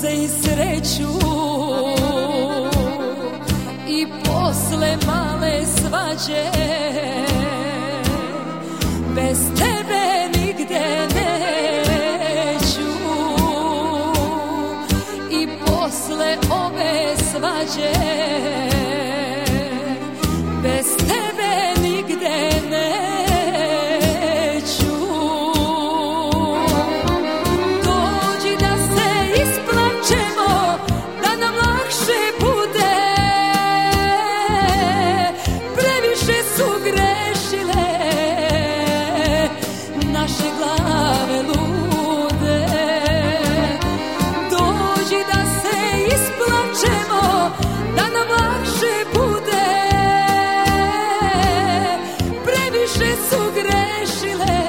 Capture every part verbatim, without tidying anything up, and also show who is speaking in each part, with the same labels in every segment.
Speaker 1: sunce i sreću i posle male svađe bez tebe nigde neću i posle ove svađe bez tebe nigde neću. Dođi da se isplačemo, da nam lakše bude, previše su grešile naše glave lude. Dođi da se isplačemo, da nam lakše bude, previše su grešile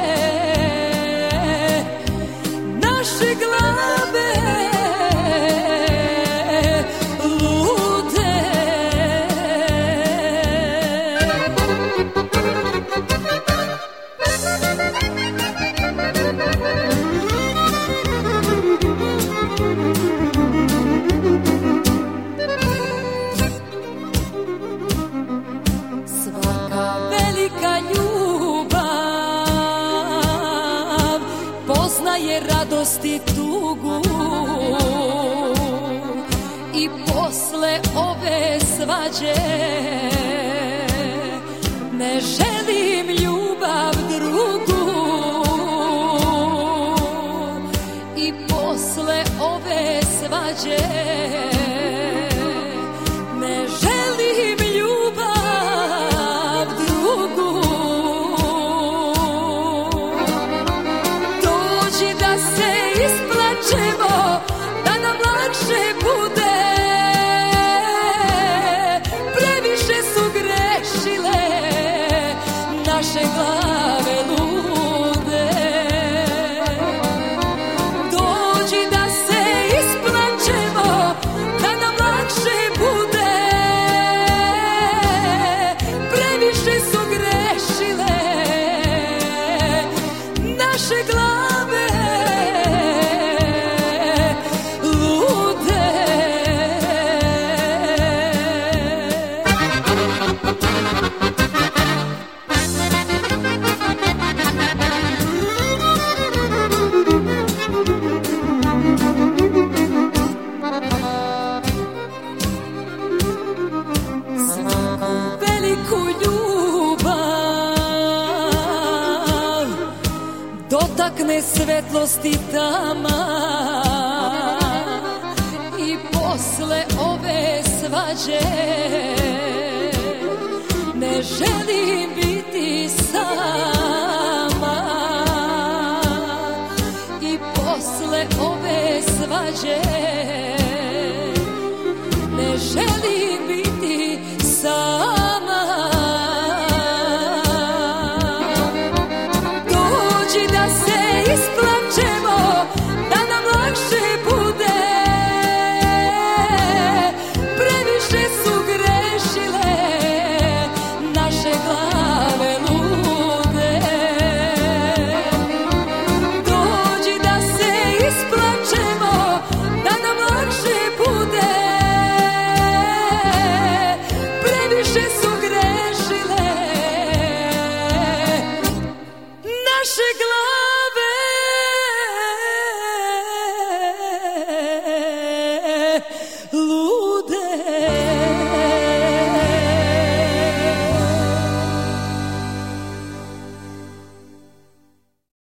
Speaker 1: naše glave lude. Svaka velika ljubav poznaje radost i tugu i posle ove svađe ne želim ljubav drugu i posle ove svađe ne želim ljubav drugu. Dođi da se isplačemo, da nam lakše bude, previše su grešile naše glave lude. Dođi da se isplačemo, da nam lakše bude, previše su grešile naše glave lude. Svaku veliku ljubav dotakne svetlost i tama i posle ove svađe ne želim biti sama i posle ove svađe ne želim biti sama.